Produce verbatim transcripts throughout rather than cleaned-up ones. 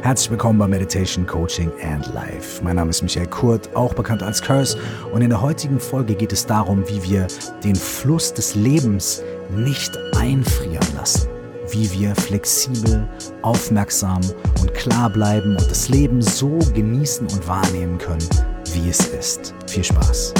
Herzlich willkommen bei Meditation, Coaching and Life. Mein Name ist Michael Kurt, auch bekannt als Curse, und in der heutigen Folge geht es darum, wie wir den Fluss des Lebens nicht einfrieren lassen. Wie wir flexibel, aufmerksam und klar bleiben und das Leben so genießen und wahrnehmen können, wie es ist. Viel Spaß!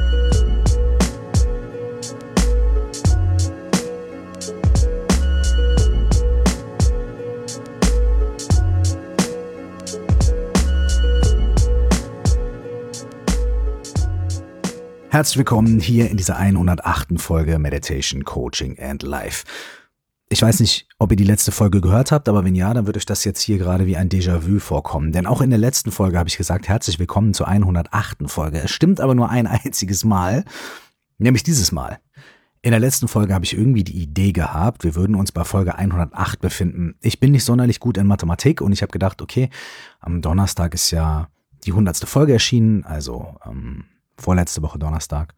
Herzlich willkommen hier in dieser hundertachten Folge Meditation, Coaching and Life. Ich weiß nicht, ob ihr die letzte Folge gehört habt, aber wenn ja, dann wird euch das jetzt hier gerade wie ein Déjà-vu vorkommen. Denn auch in der letzten Folge habe ich gesagt, herzlich willkommen zur hundertachten Folge. Es stimmt aber nur ein einziges Mal, nämlich dieses Mal. In der letzten Folge habe ich irgendwie die Idee gehabt, wir würden uns bei Folge hundertacht befinden. Ich bin nicht sonderlich gut in Mathematik und ich habe gedacht, okay, am Donnerstag ist ja die hundertste Folge erschienen, also ähm, vorletzte Woche Donnerstag.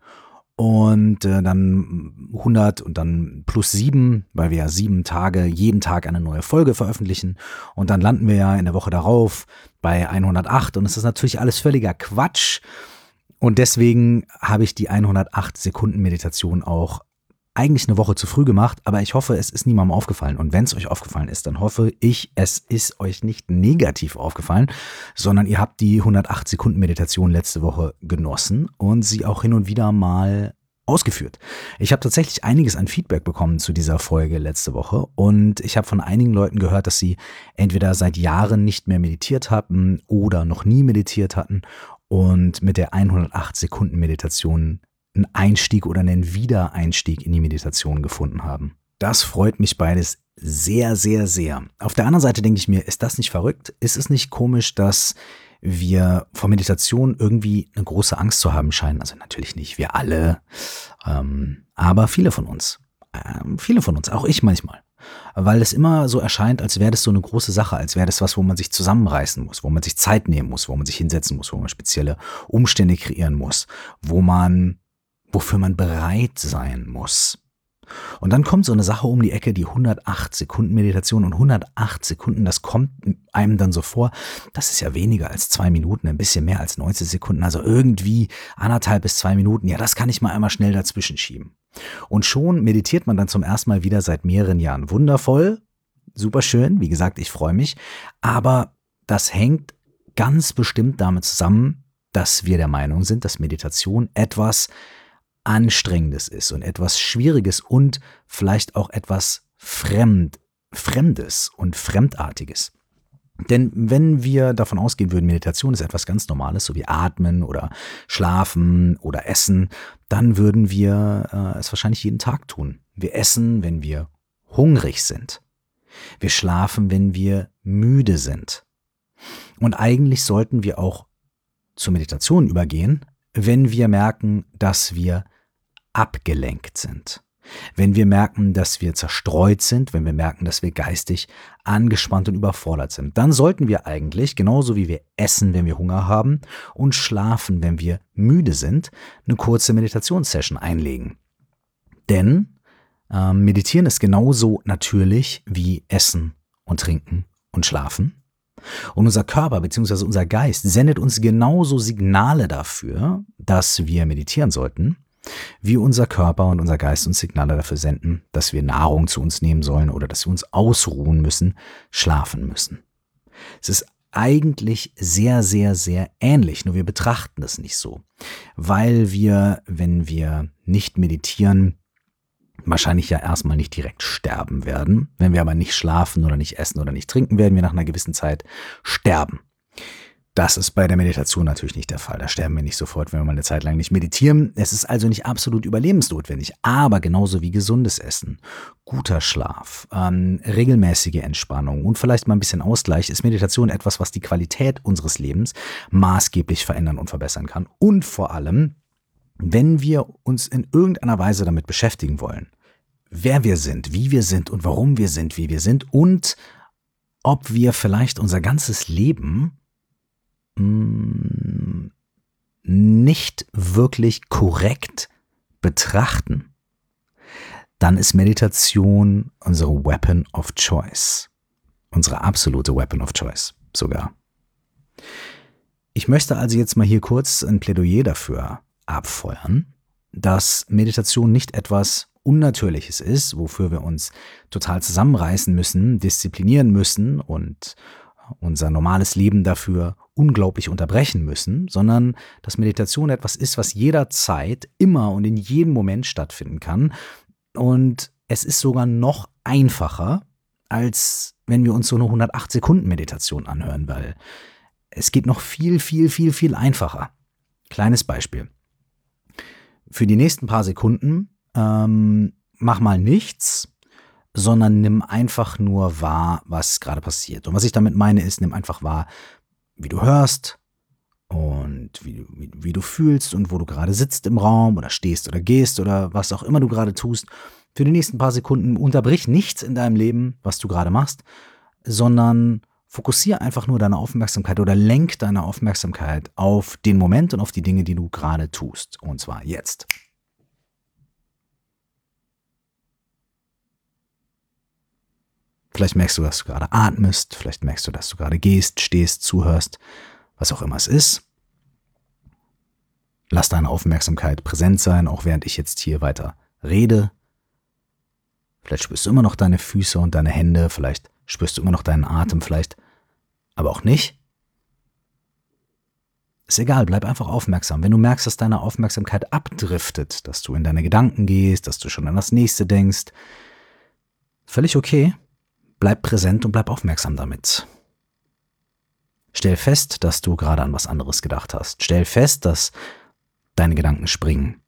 Und äh, dann hundert und dann plus sieben, weil wir ja sieben Tage, jeden Tag eine neue Folge veröffentlichen. Und dann landen wir ja in der Woche darauf bei hundertacht. Und es ist natürlich alles völliger Quatsch. Und deswegen habe ich die hundertacht Sekunden Meditation auch eigentlich eine Woche zu früh gemacht, aber ich hoffe, es ist niemandem aufgefallen. Und wenn es euch aufgefallen ist, dann hoffe ich, es ist euch nicht negativ aufgefallen, sondern ihr habt die hundertacht Sekunden Meditation letzte Woche genossen und sie auch hin und wieder mal ausgeführt. Ich habe tatsächlich einiges an Feedback bekommen zu dieser Folge letzte Woche und ich habe von einigen Leuten gehört, dass sie entweder seit Jahren nicht mehr meditiert hatten oder noch nie meditiert hatten und mit der hundertacht Sekunden Meditation einen Einstieg oder einen Wiedereinstieg in die Meditation gefunden haben. Das freut mich beides sehr, sehr, sehr. Auf der anderen Seite denke ich mir, ist das nicht verrückt? Ist es nicht komisch, dass wir vor Meditation irgendwie eine große Angst zu haben scheinen? Also natürlich nicht wir alle, ähm, aber viele von uns. Ähm, viele von uns, auch ich manchmal. Weil es immer so erscheint, als wäre das so eine große Sache, als wäre das was, wo man sich zusammenreißen muss, wo man sich Zeit nehmen muss, wo man sich hinsetzen muss, wo man spezielle Umstände kreieren muss, wo man wofür man bereit sein muss. Und dann kommt so eine Sache um die Ecke, die hundertacht Sekunden Meditation, und hundertacht Sekunden, das kommt einem dann so vor, das ist ja weniger als zwei Minuten, ein bisschen mehr als neunzig Sekunden, also irgendwie anderthalb bis zwei Minuten, ja, das kann ich mal einmal schnell dazwischen schieben. Und schon meditiert man dann zum ersten Mal wieder seit mehreren Jahren. Wundervoll, super schön, wie gesagt, ich freue mich, aber das hängt ganz bestimmt damit zusammen, dass wir der Meinung sind, dass Meditation etwas Anstrengendes ist und etwas Schwieriges und vielleicht auch etwas Fremd, Fremdes und Fremdartiges. Denn wenn wir davon ausgehen würden, Meditation ist etwas ganz Normales, so wie Atmen oder Schlafen oder Essen, dann würden wir äh, es wahrscheinlich jeden Tag tun. Wir essen, wenn wir hungrig sind. Wir schlafen, wenn wir müde sind. Und eigentlich sollten wir auch zur Meditation übergehen, wenn wir merken, dass wir abgelenkt sind. Wenn wir merken, dass wir zerstreut sind, wenn wir merken, dass wir geistig angespannt und überfordert sind, dann sollten wir eigentlich, genauso wie wir essen, wenn wir Hunger haben und schlafen, wenn wir müde sind, eine kurze Meditationssession einlegen. Denn äh, Meditieren ist genauso natürlich wie Essen und Trinken und Schlafen. Und unser Körper bzw. unser Geist sendet uns genauso Signale dafür, dass wir meditieren sollten, wie unser Körper und unser Geist uns Signale dafür senden, dass wir Nahrung zu uns nehmen sollen oder dass wir uns ausruhen müssen, schlafen müssen. Es ist eigentlich sehr, sehr, sehr ähnlich, nur wir betrachten das nicht so, weil wir, wenn wir nicht meditieren, wahrscheinlich ja erstmal nicht direkt sterben werden. Wenn wir aber nicht schlafen oder nicht essen oder nicht trinken, werden wir nach einer gewissen Zeit sterben. Das ist bei der Meditation natürlich nicht der Fall. Da sterben wir nicht sofort, wenn wir mal eine Zeit lang nicht meditieren. Es ist also nicht absolut überlebensnotwendig, aber genauso wie gesundes Essen, guter Schlaf, ähm, regelmäßige Entspannung und vielleicht mal ein bisschen Ausgleich, ist Meditation etwas, was die Qualität unseres Lebens maßgeblich verändern und verbessern kann. Und vor allem, wenn wir uns in irgendeiner Weise damit beschäftigen wollen, wer wir sind, wie wir sind und warum wir sind, wie wir sind und ob wir vielleicht unser ganzes Leben mh, nicht wirklich korrekt betrachten, dann ist Meditation unsere Weapon of Choice. Unsere absolute Weapon of Choice. sogar. Ich möchte also jetzt mal hier kurz ein Plädoyer dafür abfeuern, dass Meditation nicht etwas Unnatürliches ist, wofür wir uns total zusammenreißen müssen, disziplinieren müssen und unser normales Leben dafür unglaublich unterbrechen müssen, sondern dass Meditation etwas ist, was jederzeit, immer und in jedem Moment stattfinden kann. Und es ist sogar noch einfacher, als wenn wir uns so eine hundertacht Sekunden Meditation anhören, weil es geht noch viel, viel, viel, viel einfacher. Kleines Beispiel. Für die nächsten paar Sekunden ähm, mach mal nichts, sondern nimm einfach nur wahr, was gerade passiert. Und was ich damit meine, ist, nimm einfach wahr, wie du hörst und wie, wie, wie du fühlst und wo du gerade sitzt im Raum oder stehst oder gehst oder was auch immer du gerade tust. Für die nächsten paar Sekunden unterbrich nichts in deinem Leben, was du gerade machst, sondern fokussiere einfach nur deine Aufmerksamkeit oder lenk deine Aufmerksamkeit auf den Moment und auf die Dinge, die du gerade tust. Und zwar jetzt. Vielleicht merkst du, dass du gerade atmest, vielleicht merkst du, dass du gerade gehst, stehst, zuhörst, was auch immer es ist. Lass deine Aufmerksamkeit präsent sein, auch während ich jetzt hier weiter rede. Vielleicht spürst du immer noch deine Füße und deine Hände, vielleicht spürst du immer noch deinen Atem, vielleicht aber auch nicht. Ist egal, bleib einfach aufmerksam. Wenn du merkst, dass deine Aufmerksamkeit abdriftet, dass du in deine Gedanken gehst, dass du schon an das Nächste denkst, völlig okay. Bleib präsent und bleib aufmerksam damit. Stell fest, dass du gerade an was anderes gedacht hast. Stell fest, dass deine Gedanken springen.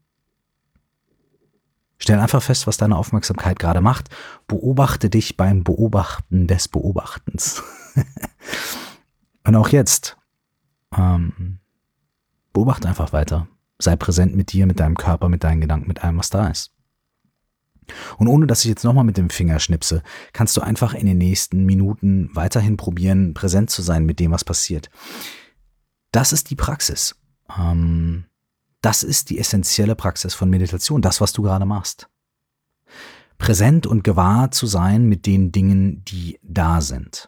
Stell einfach fest, was deine Aufmerksamkeit gerade macht. Beobachte dich beim Beobachten des Beobachtens. Und auch jetzt, ähm, beobachte einfach weiter. Sei präsent mit dir, mit deinem Körper, mit deinen Gedanken, mit allem, was da ist. Und ohne, dass ich jetzt nochmal mit dem Finger schnipse, kannst du einfach in den nächsten Minuten weiterhin probieren, präsent zu sein mit dem, was passiert. Das ist die Praxis. Ähm, das ist die essentielle Praxis von Meditation, das, was du gerade machst. Präsent und gewahr zu sein mit den Dingen, die da sind.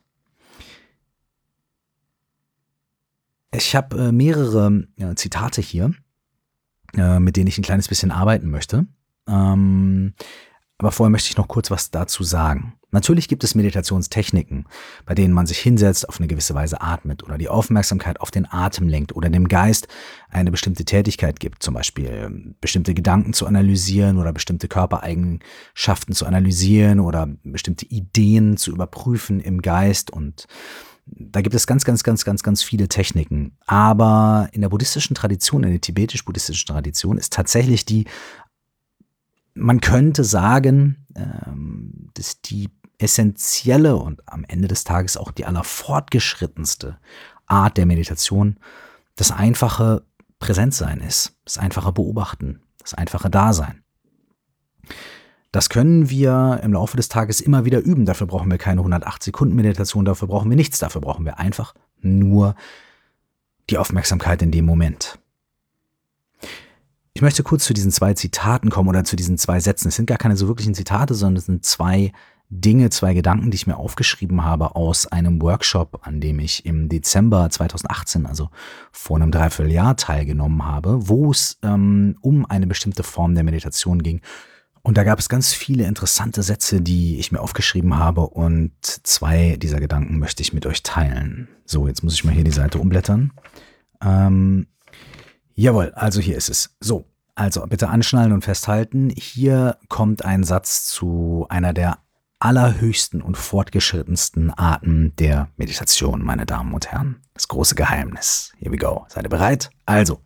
Ich habe äh, mehrere äh, Zitate hier, äh, mit denen ich ein kleines bisschen arbeiten möchte. Ähm, aber vorher möchte ich noch kurz was dazu sagen. Natürlich gibt es Meditationstechniken, bei denen man sich hinsetzt, auf eine gewisse Weise atmet oder die Aufmerksamkeit auf den Atem lenkt oder dem Geist eine bestimmte Tätigkeit gibt, zum Beispiel bestimmte Gedanken zu analysieren oder bestimmte Körpereigenschaften zu analysieren oder bestimmte Ideen zu überprüfen im Geist. Und da gibt es ganz, ganz, ganz, ganz, ganz viele Techniken. Aber in der buddhistischen Tradition, in der tibetisch-buddhistischen Tradition ist tatsächlich die, man könnte sagen, ähm, dass die essentielle und am Ende des Tages auch die allerfortgeschrittenste Art der Meditation das einfache Präsentsein ist, das einfache Beobachten, das einfache Dasein. Das können wir im Laufe des Tages immer wieder üben. Dafür brauchen wir keine hundertacht Sekunden Meditation, dafür brauchen wir nichts, dafür brauchen wir einfach nur die Aufmerksamkeit in dem Moment. Ich möchte kurz zu diesen zwei Zitaten kommen oder zu diesen zwei Sätzen. Es sind gar keine so wirklichen Zitate, sondern es sind zwei Dinge, zwei Gedanken, die ich mir aufgeschrieben habe aus einem Workshop, an dem ich im Dezember zweitausendachtzehn, also vor einem Dreivierteljahr, teilgenommen habe, wo es ähm, um eine bestimmte Form der Meditation ging. Und da gab es ganz viele interessante Sätze, die ich mir aufgeschrieben habe, und zwei dieser Gedanken möchte ich mit euch teilen. So, jetzt muss ich mal hier die Seite umblättern. Ähm, Jawohl, also hier ist es. So, also bitte anschnallen und festhalten. Hier kommt ein Satz zu einer der allerhöchsten und fortgeschrittensten Arten der Meditation, meine Damen und Herren. Das große Geheimnis. Here we go. Seid ihr bereit? Also,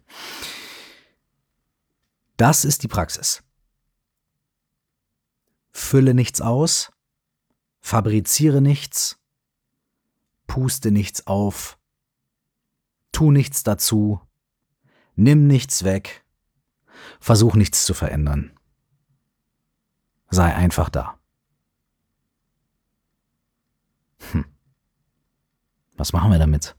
das ist die Praxis. Fülle nichts aus, fabriziere nichts, puste nichts auf, tu nichts dazu, nimm nichts weg, versuch nichts zu verändern. Sei einfach da. Hm. Was machen wir damit?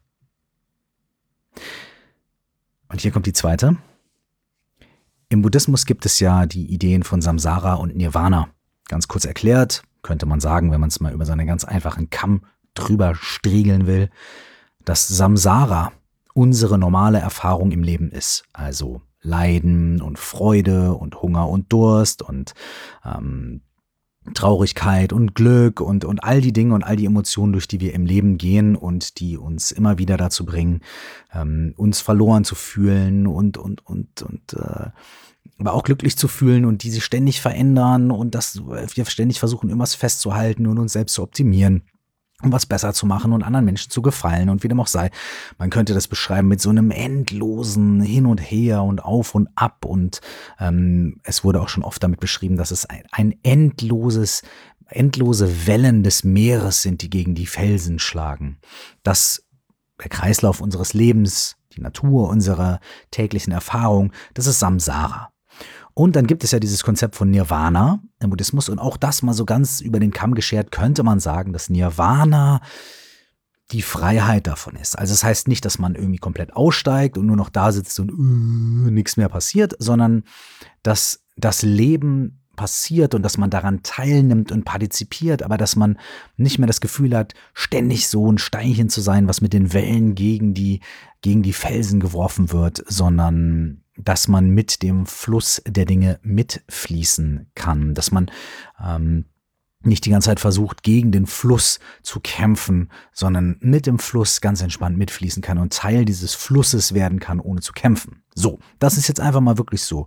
Und hier kommt die zweite. Im Buddhismus gibt es ja die Ideen von Samsara und Nirvana. Ganz kurz erklärt, könnte man sagen, wenn man es mal über seinen ganz einfachen Kamm drüber striegeln will, dass Samsara unsere normale Erfahrung im Leben ist. Also Leiden und Freude und Hunger und Durst und ähm, Traurigkeit und Glück und, und all die Dinge und all die Emotionen, durch die wir im Leben gehen und die uns immer wieder dazu bringen, ähm, uns verloren zu fühlen und, und, und, und äh, aber auch glücklich zu fühlen und die sich ständig verändern und dass wir ständig versuchen, irgendwas festzuhalten und uns selbst zu optimieren, um was besser zu machen und anderen Menschen zu gefallen und wie dem auch sei. Man könnte das beschreiben mit so einem endlosen Hin und Her und Auf und Ab und ähm, es wurde auch schon oft damit beschrieben, dass es ein, ein endloses, endlose Wellen des Meeres sind, die gegen die Felsen schlagen. Dass der Kreislauf unseres Lebens, die Natur unserer täglichen Erfahrung, das ist Samsara. Und dann gibt es ja dieses Konzept von Nirvana im Buddhismus und auch das mal so ganz über den Kamm geschert, könnte man sagen, dass Nirvana die Freiheit davon ist. Also es das heißt nicht, dass man irgendwie komplett aussteigt und nur noch da sitzt und uh, nichts mehr passiert, sondern dass das Leben passiert und dass man daran teilnimmt und partizipiert, aber dass man nicht mehr das Gefühl hat, ständig so ein Steinchen zu sein, was mit den Wellen gegen die, gegen die Felsen geworfen wird, sondern dass man mit dem Fluss der Dinge mitfließen kann, dass man ähm, nicht die ganze Zeit versucht, gegen den Fluss zu kämpfen, sondern mit dem Fluss ganz entspannt mitfließen kann und Teil dieses Flusses werden kann, ohne zu kämpfen. So, das ist jetzt einfach mal wirklich so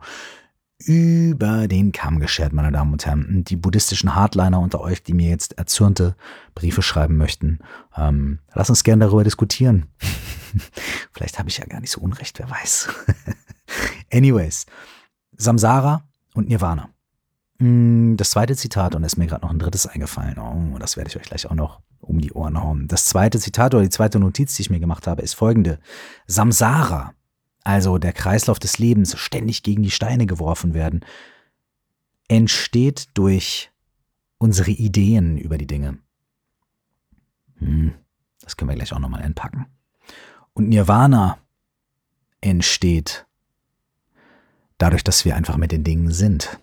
über den Kamm geschert, meine Damen und Herren. Die buddhistischen Hardliner unter euch, die mir jetzt erzürnte Briefe schreiben möchten, ähm, lass uns gerne darüber diskutieren. Vielleicht habe ich ja gar nicht so unrecht, wer weiß. Anyways, Samsara und Nirvana. Das zweite Zitat, und da ist mir gerade noch ein drittes eingefallen, oh, das werde ich euch gleich auch noch um die Ohren hauen. Das zweite Zitat oder die zweite Notiz, die ich mir gemacht habe, ist folgende. Samsara, also der Kreislauf des Lebens, ständig gegen die Steine geworfen werden, entsteht durch unsere Ideen über die Dinge. Hm, das können wir gleich auch nochmal entpacken. Und Nirvana entsteht dadurch, dass wir einfach mit den Dingen sind.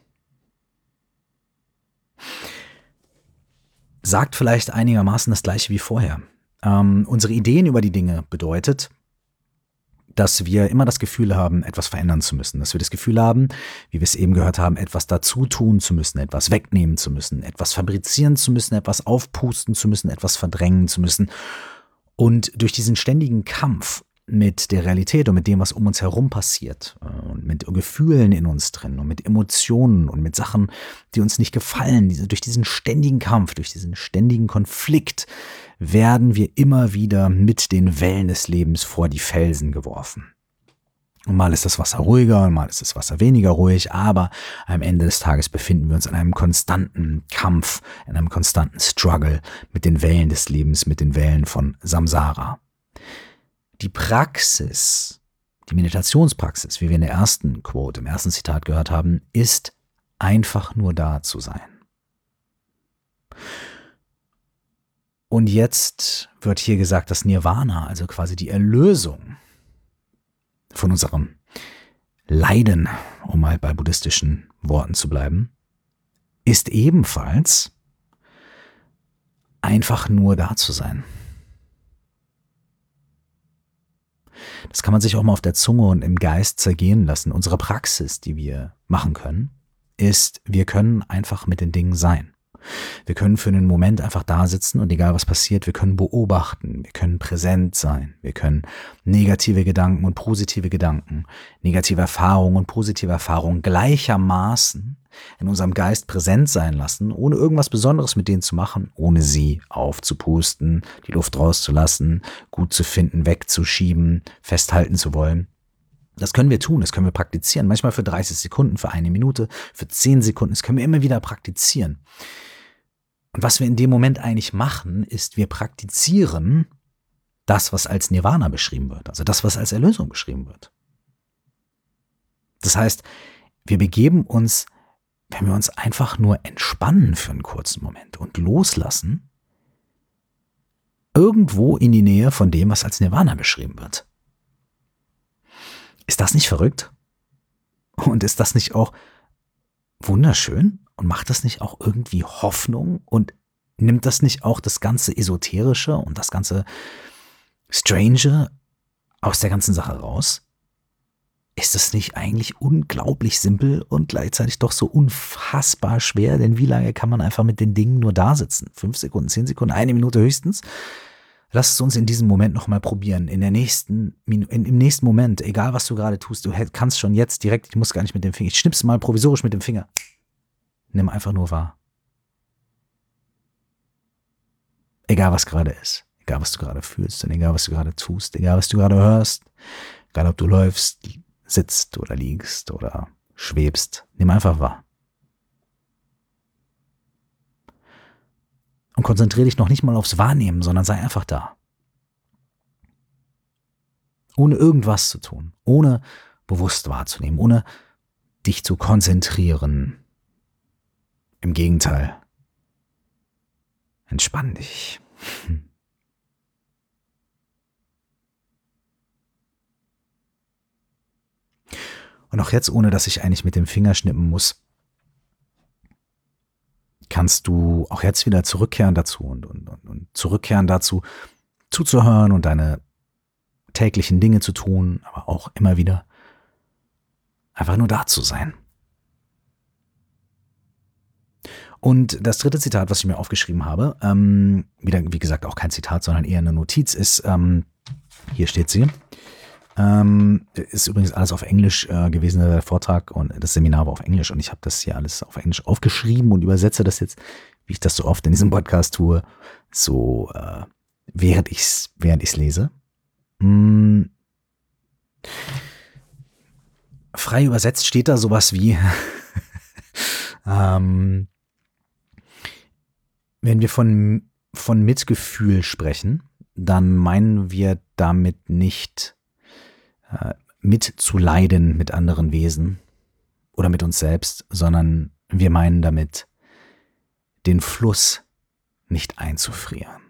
Sagt vielleicht einigermaßen das Gleiche wie vorher. Ähm, unsere Ideen über die Dinge bedeutet, dass wir immer das Gefühl haben, etwas verändern zu müssen. Dass wir das Gefühl haben, wie wir es eben gehört haben, etwas dazu tun zu müssen, etwas wegnehmen zu müssen, etwas fabrizieren zu müssen, etwas aufpusten zu müssen, etwas verdrängen zu müssen. Und durch diesen ständigen Kampf mit der Realität und mit dem, was um uns herum passiert und mit Gefühlen in uns drin und mit Emotionen und mit Sachen, die uns nicht gefallen, diese, durch diesen ständigen Kampf, durch diesen ständigen Konflikt werden wir immer wieder mit den Wellen des Lebens vor die Felsen geworfen. Und mal ist das Wasser ruhiger und mal ist das Wasser weniger ruhig, aber am Ende des Tages befinden wir uns in einem konstanten Kampf, in einem konstanten Struggle mit den Wellen des Lebens, mit den Wellen von Samsara. Die Praxis, die Meditationspraxis, wie wir in der ersten Quote, im ersten Zitat gehört haben, ist einfach nur da zu sein. Und jetzt wird hier gesagt, dass Nirvana, also quasi die Erlösung von unserem Leiden, um mal bei buddhistischen Worten zu bleiben, ist ebenfalls einfach nur da zu sein. Das kann man sich auch mal auf der Zunge und im Geist zergehen lassen. Unsere Praxis, die wir machen können, ist, wir können einfach mit den Dingen sein. Wir können für einen Moment einfach da sitzen und egal was passiert, wir können beobachten, wir können präsent sein, wir können negative Gedanken und positive Gedanken, negative Erfahrungen und positive Erfahrungen gleichermaßen in unserem Geist präsent sein lassen, ohne irgendwas Besonderes mit denen zu machen, ohne sie aufzupusten, die Luft rauszulassen, gut zu finden, wegzuschieben, festhalten zu wollen. Das können wir tun, das können wir praktizieren, manchmal für dreißig Sekunden, für eine Minute, für zehn Sekunden, das können wir immer wieder praktizieren. Und was wir in dem Moment eigentlich machen, ist, wir praktizieren das, was als Nirvana beschrieben wird, also das, was als Erlösung beschrieben wird. Das heißt, wir begeben uns, wenn wir uns einfach nur entspannen für einen kurzen Moment und loslassen, irgendwo in die Nähe von dem, was als Nirvana beschrieben wird. Ist das nicht verrückt? Und ist das nicht auch wunderschön? Und macht das nicht auch irgendwie Hoffnung und nimmt das nicht auch das ganze Esoterische und das ganze Strange aus der ganzen Sache raus? Ist das nicht eigentlich unglaublich simpel und gleichzeitig doch so unfassbar schwer? Denn wie lange kann man einfach mit den Dingen nur da sitzen? Fünf Sekunden, zehn Sekunden, eine Minute höchstens? Lass es uns in diesem Moment nochmal probieren. In der nächsten, in, im nächsten Moment, egal was du gerade tust, du kannst schon jetzt direkt, ich muss gar nicht mit dem Finger, ich schnipp's mal provisorisch mit dem Finger. Nimm einfach nur wahr. Egal was gerade ist, egal was du gerade fühlst und egal was du gerade tust, egal was du gerade hörst, egal ob du läufst, sitzt oder liegst oder schwebst, nimm einfach wahr. Und konzentriere dich noch nicht mal aufs Wahrnehmen, sondern sei einfach da. Ohne irgendwas zu tun, ohne bewusst wahrzunehmen, ohne dich zu konzentrieren. Im Gegenteil, entspann dich. Und auch jetzt, ohne dass ich eigentlich mit dem Finger schnippen muss, kannst du auch jetzt wieder zurückkehren dazu und, und, und zurückkehren dazu, zuzuhören und deine täglichen Dinge zu tun, aber auch immer wieder einfach nur da zu sein. Und das dritte Zitat, was ich mir aufgeschrieben habe, ähm, wieder, wie gesagt, auch kein Zitat, sondern eher eine Notiz, ist, ähm, hier steht sie, ähm, ist übrigens alles auf Englisch äh, gewesen, der Vortrag und das Seminar war auf Englisch und ich habe das hier alles auf Englisch aufgeschrieben und übersetze das jetzt, wie ich das so oft in diesem Podcast tue, so äh, während ich es während ich's lese. Hm. Frei übersetzt steht da sowas wie, ähm, wenn wir von, von Mitgefühl sprechen, dann meinen wir damit nicht äh, mitzuleiden mit anderen Wesen oder mit uns selbst, sondern wir meinen damit, den Fluss nicht einzufrieren.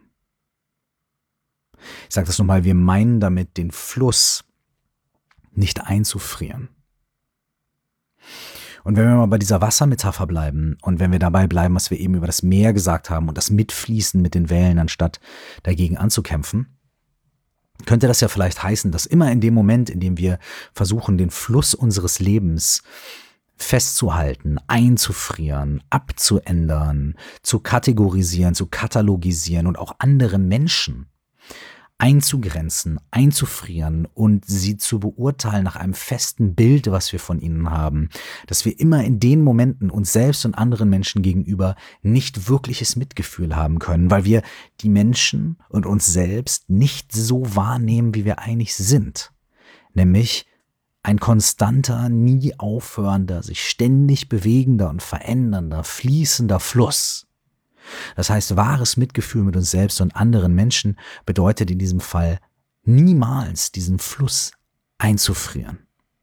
Ich sage das nochmal, wir meinen damit, den Fluss nicht einzufrieren. Und wenn wir mal bei dieser Wassermetapher bleiben und wenn wir dabei bleiben, was wir eben über das Meer gesagt haben und das Mitfließen mit den Wellen, anstatt dagegen anzukämpfen, könnte das ja vielleicht heißen, dass immer in dem Moment, in dem wir versuchen, den Fluss unseres Lebens festzuhalten, einzufrieren, abzuändern, zu kategorisieren, zu katalogisieren und auch andere Menschen einzugrenzen, einzufrieren und sie zu beurteilen nach einem festen Bild, was wir von ihnen haben, dass wir immer in den Momenten uns selbst und anderen Menschen gegenüber nicht wirkliches Mitgefühl haben können, weil wir die Menschen und uns selbst nicht so wahrnehmen, wie wir eigentlich sind. Nämlich ein konstanter, nie aufhörender, sich ständig bewegender und verändernder, fließender Fluss. Das heißt, wahres Mitgefühl mit uns selbst und anderen Menschen bedeutet in diesem Fall niemals diesen Fluss einzufrieren.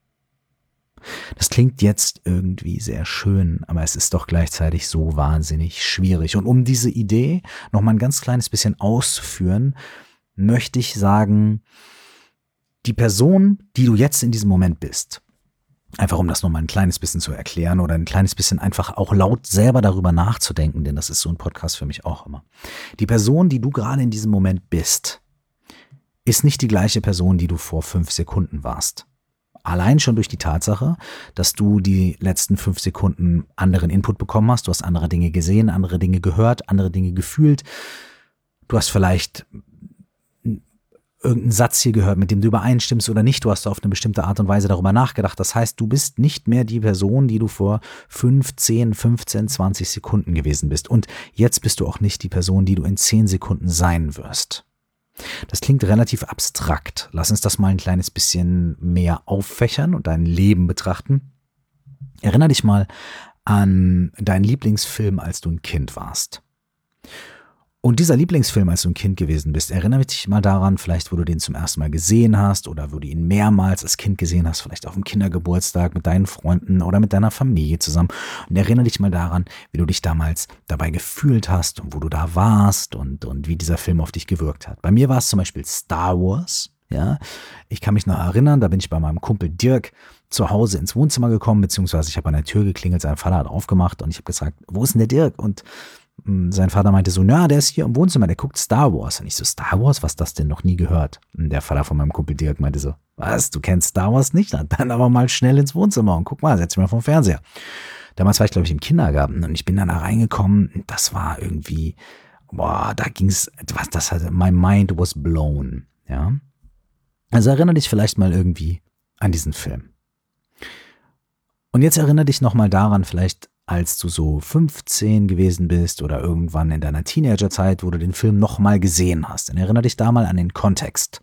Das klingt jetzt irgendwie sehr schön, aber es ist doch gleichzeitig so wahnsinnig schwierig. Und um diese Idee noch mal ein ganz kleines bisschen auszuführen, möchte ich sagen, die Person, die du jetzt in diesem Moment bist, einfach um das nochmal ein kleines bisschen zu erklären oder ein kleines bisschen einfach auch laut selber darüber nachzudenken, denn das ist so ein Podcast für mich auch immer. Die Person, die du gerade in diesem Moment bist, ist nicht die gleiche Person, die du vor fünf Sekunden warst. Allein schon durch die Tatsache, dass du die letzten fünf Sekunden anderen Input bekommen hast, du hast andere Dinge gesehen, andere Dinge gehört, andere Dinge gefühlt. Du hast vielleicht irgendeinen Satz hier gehört, mit dem du übereinstimmst oder nicht. Du hast auf eine bestimmte Art und Weise darüber nachgedacht. Das heißt, du bist nicht mehr die Person, die du vor fünf, zehn, fünfzehn, zwanzig Sekunden gewesen bist. Und jetzt bist du auch nicht die Person, die du in zehn Sekunden sein wirst. Das klingt relativ abstrakt. Lass uns das mal ein kleines bisschen mehr auffächern und dein Leben betrachten. Erinner dich mal an deinen Lieblingsfilm, als du ein Kind warst. Und dieser Lieblingsfilm, als du ein Kind gewesen bist, erinnere dich mal daran, vielleicht wo du den zum ersten Mal gesehen hast oder wo du ihn mehrmals als Kind gesehen hast, vielleicht auf dem Kindergeburtstag mit deinen Freunden oder mit deiner Familie zusammen. Und erinnere dich mal daran, wie du dich damals dabei gefühlt hast und wo du da warst und, und wie dieser Film auf dich gewirkt hat. Bei mir war es zum Beispiel Star Wars. Ja, ich kann mich noch erinnern, da bin ich bei meinem Kumpel Dirk zu Hause ins Wohnzimmer gekommen, beziehungsweise ich habe an der Tür geklingelt, sein Vater hat aufgemacht und ich habe gesagt, wo ist denn der Dirk? Und sein Vater meinte so, na, der ist hier im Wohnzimmer, der guckt Star Wars. Und ich so, Star Wars? Was das denn? Noch nie gehört. Und der Vater von meinem Kumpel Dirk meinte so, was, du kennst Star Wars nicht? Dann aber mal schnell ins Wohnzimmer und guck mal, setz dich mal vom Fernseher. Damals war ich, glaube ich, im Kindergarten und ich bin dann da reingekommen. Das war irgendwie, boah, da ging's, was, das hatte, my mind was blown, ja. Also erinnere dich vielleicht mal irgendwie an diesen Film. Und jetzt erinnere dich nochmal daran, vielleicht als du so fünfzehn gewesen bist oder irgendwann in deiner Teenagerzeit, wo du den Film nochmal gesehen hast. Dann erinnere dich da mal an den Kontext.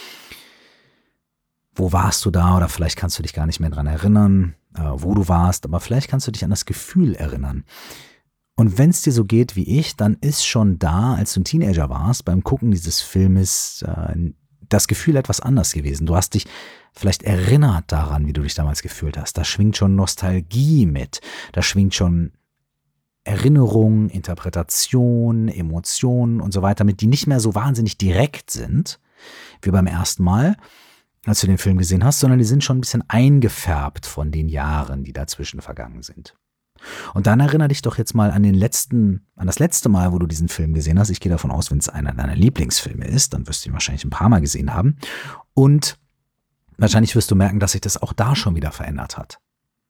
Wo warst du da? Oder vielleicht kannst du dich gar nicht mehr dran erinnern, äh, wo du warst, aber vielleicht kannst du dich an das Gefühl erinnern. Und wenn es dir so geht wie ich, dann ist schon da, als du ein Teenager warst, beim Gucken dieses Filmes äh, das Gefühl etwas anders gewesen. Du hast dich vielleicht erinnert daran, wie du dich damals gefühlt hast. Da schwingt schon Nostalgie mit. Da schwingt schon Erinnerung, Interpretation, Emotionen und so weiter mit, die nicht mehr so wahnsinnig direkt sind, wie beim ersten Mal, als du den Film gesehen hast, sondern die sind schon ein bisschen eingefärbt von den Jahren, die dazwischen vergangen sind. Und dann erinnere dich doch jetzt mal an den letzten, an das letzte Mal, wo du diesen Film gesehen hast. Ich gehe davon aus, wenn es einer deiner Lieblingsfilme ist, dann wirst du ihn wahrscheinlich ein paar Mal gesehen haben. Und wahrscheinlich wirst du merken, dass sich das auch da schon wieder verändert hat.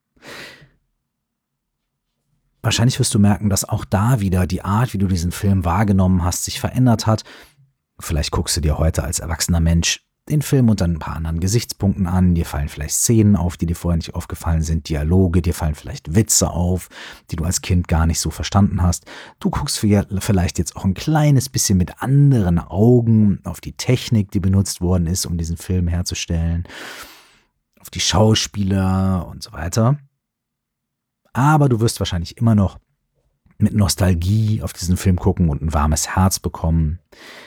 Wahrscheinlich wirst du merken, dass auch da wieder die Art, wie du diesen Film wahrgenommen hast, sich verändert hat. Vielleicht guckst du dir heute als erwachsener Mensch den Film unter ein paar anderen Gesichtspunkten an. Dir fallen vielleicht Szenen auf, die dir vorher nicht aufgefallen sind, Dialoge, dir fallen vielleicht Witze auf, die du als Kind gar nicht so verstanden hast. Du guckst vielleicht jetzt auch ein kleines bisschen mit anderen Augen auf die Technik, die benutzt worden ist, um diesen Film herzustellen, auf die Schauspieler und so weiter. Aber du wirst wahrscheinlich immer noch mit Nostalgie auf diesen Film gucken und ein warmes Herz bekommen.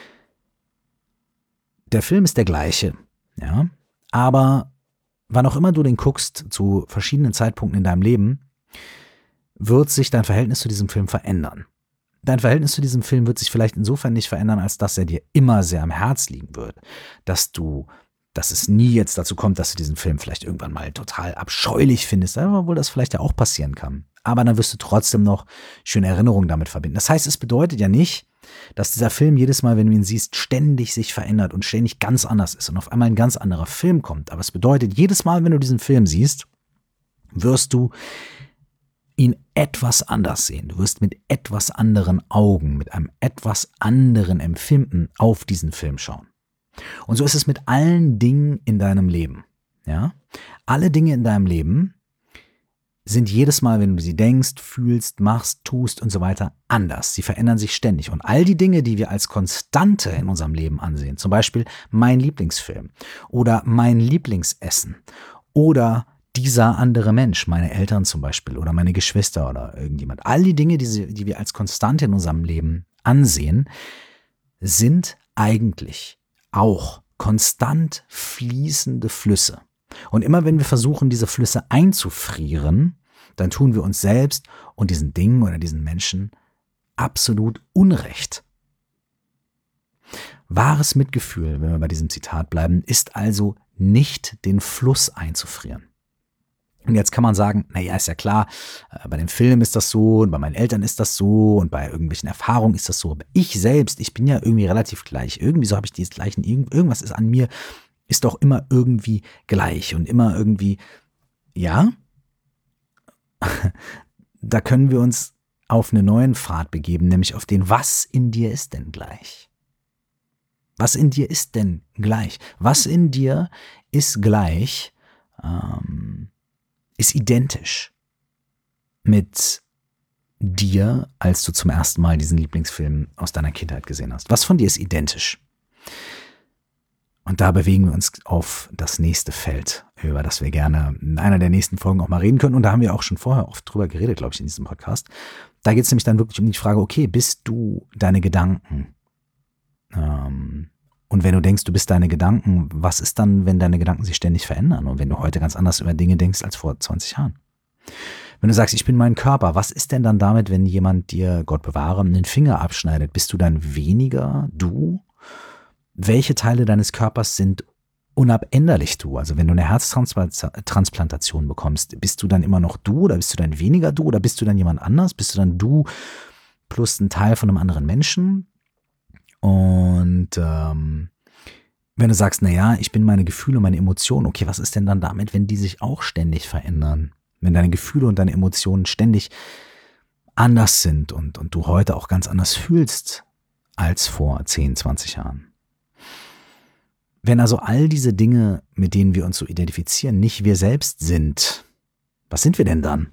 Der Film ist der gleiche, ja, aber wann auch immer du den guckst, zu verschiedenen Zeitpunkten in deinem Leben, wird sich dein Verhältnis zu diesem Film verändern. Dein Verhältnis zu diesem Film wird sich vielleicht insofern nicht verändern, als dass er dir immer sehr am Herz liegen wird, dass du, dass es nie jetzt dazu kommt, dass du diesen Film vielleicht irgendwann mal total abscheulich findest, obwohl das vielleicht ja auch passieren kann. Aber dann wirst du trotzdem noch schöne Erinnerungen damit verbinden. Das heißt, es bedeutet ja nicht, dass dieser Film jedes Mal, wenn du ihn siehst, ständig sich verändert und ständig ganz anders ist und auf einmal ein ganz anderer Film kommt. Aber es bedeutet, jedes Mal, wenn du diesen Film siehst, wirst du ihn etwas anders sehen. Du wirst mit etwas anderen Augen, mit einem etwas anderen Empfinden auf diesen Film schauen. Und so ist es mit allen Dingen in deinem Leben. Ja? Alle Dinge in deinem Leben sind jedes Mal, wenn du sie denkst, fühlst, machst, tust und so weiter, anders. Sie verändern sich ständig. Und all die Dinge, die wir als Konstante in unserem Leben ansehen, zum Beispiel mein Lieblingsfilm oder mein Lieblingsessen oder dieser andere Mensch, meine Eltern zum Beispiel oder meine Geschwister oder irgendjemand, all die Dinge, die, sie, die wir als Konstante in unserem Leben ansehen, sind eigentlich auch konstant fließende Flüsse. Und immer wenn wir versuchen, diese Flüsse einzufrieren, dann tun wir uns selbst und diesen Dingen oder diesen Menschen absolut Unrecht. Wahres Mitgefühl, wenn wir bei diesem Zitat bleiben, ist also nicht den Fluss einzufrieren. Und jetzt kann man sagen, naja, ist ja klar, bei dem Film ist das so und bei meinen Eltern ist das so und bei irgendwelchen Erfahrungen ist das so. Aber ich selbst, ich bin ja irgendwie relativ gleich. Irgendwie so habe ich die gleichen, irgendwas ist an mir, ist doch immer irgendwie gleich und immer irgendwie, ja, da können wir uns auf einen neuen Pfad begeben, nämlich auf den, was in dir ist denn gleich? Was in dir ist denn gleich? Was in dir ist gleich, ähm, ist identisch mit dir, als du zum ersten Mal diesen Lieblingsfilm aus deiner Kindheit gesehen hast? Was von dir ist identisch? Und da bewegen wir uns auf das nächste Feld, über das wir gerne in einer der nächsten Folgen auch mal reden können. Und da haben wir auch schon vorher oft drüber geredet, glaube ich, in diesem Podcast. Da geht es nämlich dann wirklich um die Frage, okay, bist du deine Gedanken? Ähm, und wenn du denkst, du bist deine Gedanken, was ist dann, wenn deine Gedanken sich ständig verändern? Und wenn du heute ganz anders über Dinge denkst als vor zwanzig Jahren? Wenn du sagst, ich bin mein Körper, was ist denn dann damit, wenn jemand dir, Gott bewahre, einen Finger abschneidet? Bist du dann weniger du? Welche Teile deines Körpers sind unabänderlich du? Also wenn du eine Herztransplantation bekommst, bist du dann immer noch du oder bist du dann weniger du oder bist du dann jemand anders? Bist du dann du plus ein Teil von einem anderen Menschen. Und ähm, wenn du sagst, naja, ich bin meine Gefühle und meine Emotionen, okay, was ist denn dann damit, wenn die sich auch ständig verändern? Wenn deine Gefühle und deine Emotionen ständig anders sind und, und du heute auch ganz anders fühlst als vor zehn, zwanzig Jahren. Wenn also all diese Dinge, mit denen wir uns so identifizieren, nicht wir selbst sind, was sind wir denn dann?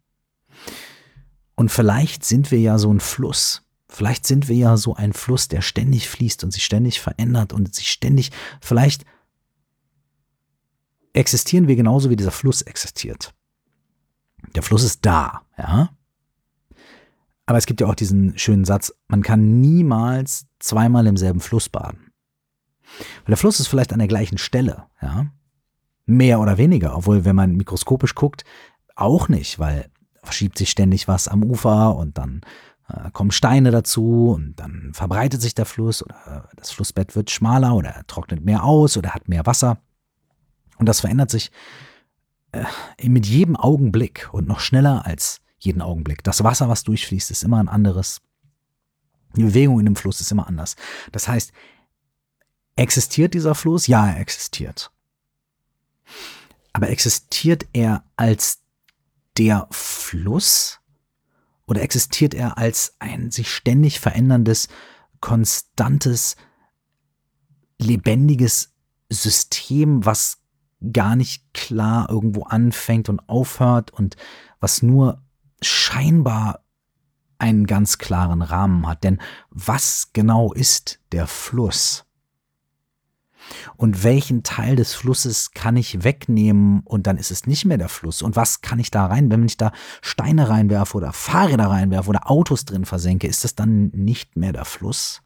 Und vielleicht sind wir ja so ein Fluss. Vielleicht sind wir ja so ein Fluss, der ständig fließt und sich ständig verändert und sich ständig, vielleicht existieren wir genauso wie dieser Fluss existiert. Der Fluss ist da, ja. Aber es gibt ja auch diesen schönen Satz, man kann niemals zweimal im selben Fluss baden. Weil der Fluss ist vielleicht an der gleichen Stelle, ja. Mehr oder weniger, obwohl, wenn man mikroskopisch guckt, auch nicht, weil verschiebt sich ständig was am Ufer und dann äh, kommen Steine dazu und dann verbreitet sich der Fluss oder das Flussbett wird schmaler oder er trocknet mehr aus oder hat mehr Wasser. Und das verändert sich äh, mit jedem Augenblick und noch schneller als jeden Augenblick. Das Wasser, was durchfließt, ist immer ein anderes. Die Bewegung in dem Fluss ist immer anders. Das heißt, existiert dieser Fluss? Ja, er existiert. Aber existiert er als der Fluss oder existiert er als ein sich ständig veränderndes, konstantes, lebendiges System, was gar nicht klar irgendwo anfängt und aufhört und was nur scheinbar einen ganz klaren Rahmen hat? Denn was genau ist der Fluss? Und welchen Teil des Flusses kann ich wegnehmen und dann ist es nicht mehr der Fluss? Und was kann ich da rein, wenn ich da Steine reinwerfe oder Fahrräder reinwerfe oder Autos drin versenke, ist das dann nicht mehr der Fluss?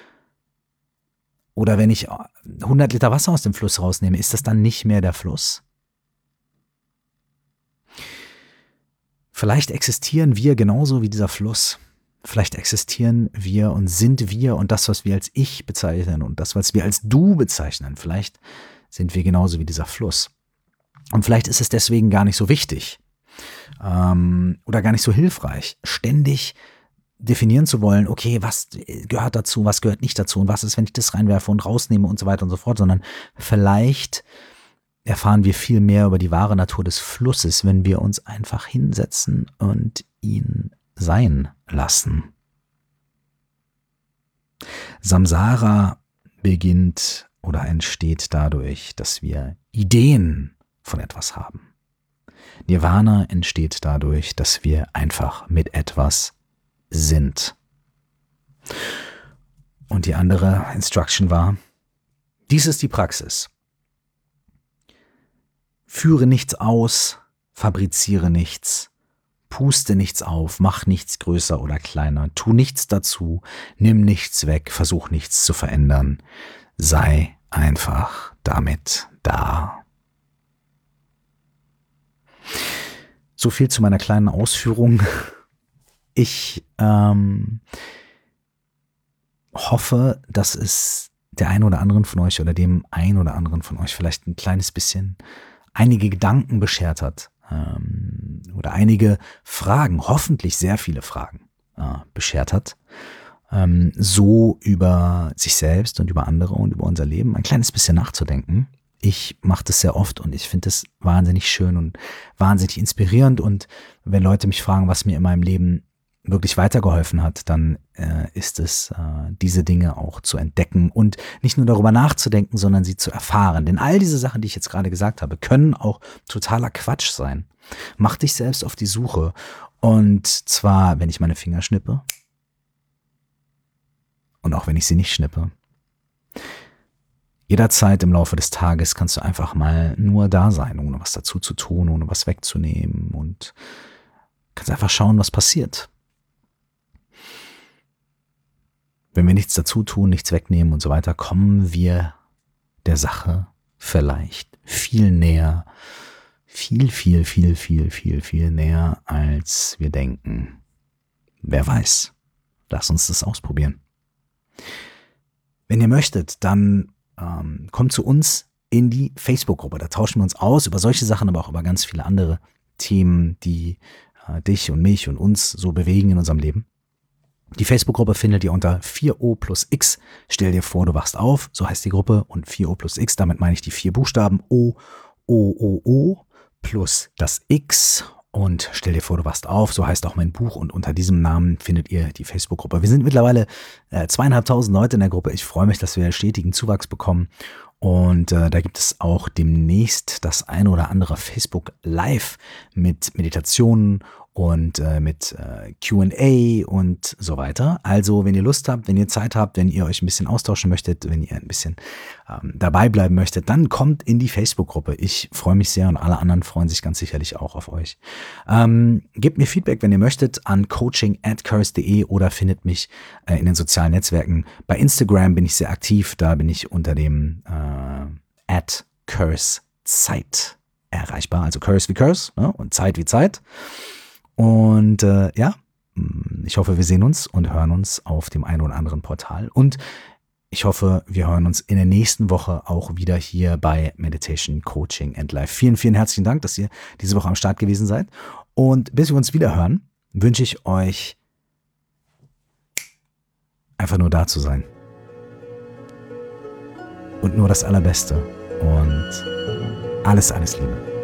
Oder wenn ich hundert Liter Wasser aus dem Fluss rausnehme, ist das dann nicht mehr der Fluss? Vielleicht existieren wir genauso wie dieser Fluss. Vielleicht existieren wir und sind wir und das, was wir als Ich bezeichnen und das, was wir als Du bezeichnen, vielleicht sind wir genauso wie dieser Fluss. Und vielleicht ist es deswegen gar nicht so wichtig ähm, oder gar nicht so hilfreich, ständig definieren zu wollen, okay, was gehört dazu, was gehört nicht dazu und was ist, wenn ich das reinwerfe und rausnehme und so weiter und so fort, sondern vielleicht erfahren wir viel mehr über die wahre Natur des Flusses, wenn wir uns einfach hinsetzen und ihn sein lassen. Samsara beginnt oder entsteht dadurch, dass wir Ideen von etwas haben. Nirvana entsteht dadurch, dass wir einfach mit etwas sind. Und die andere Instruction war, dies ist die Praxis. Führe nichts aus, fabriziere nichts, puste nichts auf, mach nichts größer oder kleiner, tu nichts dazu, nimm nichts weg, versuch nichts zu verändern. Sei einfach damit da. So viel zu meiner kleinen Ausführung. Ich ähm, hoffe, dass es der einen oder anderen von euch oder dem einen oder anderen von euch vielleicht ein kleines bisschen einige Gedanken beschert hat ähm, oder einige Fragen, hoffentlich sehr viele Fragen äh, beschert hat, ähm, so über sich selbst und über andere und über unser Leben ein kleines bisschen nachzudenken. Ich mache das sehr oft und ich finde es wahnsinnig schön und wahnsinnig inspirierend und wenn Leute mich fragen, was mir in meinem Leben wirklich weitergeholfen hat, dann äh, ist es, äh, diese Dinge auch zu entdecken und nicht nur darüber nachzudenken, sondern sie zu erfahren. Denn all diese Sachen, die ich jetzt gerade gesagt habe, können auch totaler Quatsch sein. Mach dich selbst auf die Suche und zwar, wenn ich meine Finger schnippe und auch wenn ich sie nicht schnippe. Jederzeit im Laufe des Tages kannst du einfach mal nur da sein, ohne was dazu zu tun, ohne was wegzunehmen und kannst einfach schauen, was passiert. Wenn wir nichts dazu tun, nichts wegnehmen und so weiter, kommen wir der Sache vielleicht viel näher, viel, viel, viel, viel, viel, viel näher, als wir denken. Wer weiß? Lass uns das ausprobieren. Wenn ihr möchtet, dann ähm, kommt zu uns in die Facebook-Gruppe. Da tauschen wir uns aus über solche Sachen, aber auch über ganz viele andere Themen, die äh, dich und mich und uns so bewegen in unserem Leben. Die Facebook-Gruppe findet ihr unter vier O plus X. Stell dir vor, du wachst auf, so heißt die Gruppe. Und vier O plus X, damit meine ich die vier Buchstaben O, O, O, O plus das X. Und stell dir vor, du wachst auf, so heißt auch mein Buch. Und unter diesem Namen findet ihr die Facebook-Gruppe. Wir sind mittlerweile äh, zweieinhalbtausend Leute in der Gruppe. Ich freue mich, dass wir stetigen Zuwachs bekommen. Und äh, da gibt es auch demnächst das ein oder andere Facebook Live mit Meditationen und äh, mit äh, Q und A und so weiter. Also wenn ihr Lust habt, wenn ihr Zeit habt, wenn ihr euch ein bisschen austauschen möchtet, wenn ihr ein bisschen ähm, dabei bleiben möchtet, dann kommt in die Facebook-Gruppe. Ich freue mich sehr und alle anderen freuen sich ganz sicherlich auch auf euch. Ähm, gebt mir Feedback, wenn ihr möchtet, an coaching at curse punkt de oder findet mich äh, in den sozialen Netzwerken. Bei Instagram bin ich sehr aktiv, da bin ich unter dem äh, at curse Zeit erreichbar. Also Curse wie Curse, ne? Und Zeit wie Zeit. Und äh, ja, ich hoffe, wir sehen uns und hören uns auf dem einen oder anderen Portal. Und ich hoffe, wir hören uns in der nächsten Woche auch wieder hier bei Meditation, Coaching and Life. Vielen, vielen herzlichen Dank, dass ihr diese Woche am Start gewesen seid. Und bis wir uns wieder hören, wünsche ich euch einfach nur da zu sein. Und nur das Allerbeste. Und alles, alles Liebe.